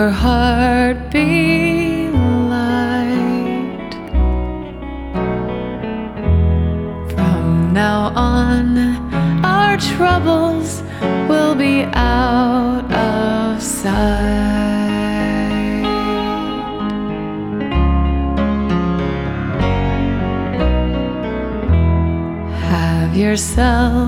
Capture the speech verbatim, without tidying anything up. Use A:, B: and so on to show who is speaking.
A: your heart be light. From now on, our troubles will be out of sight. Have yourself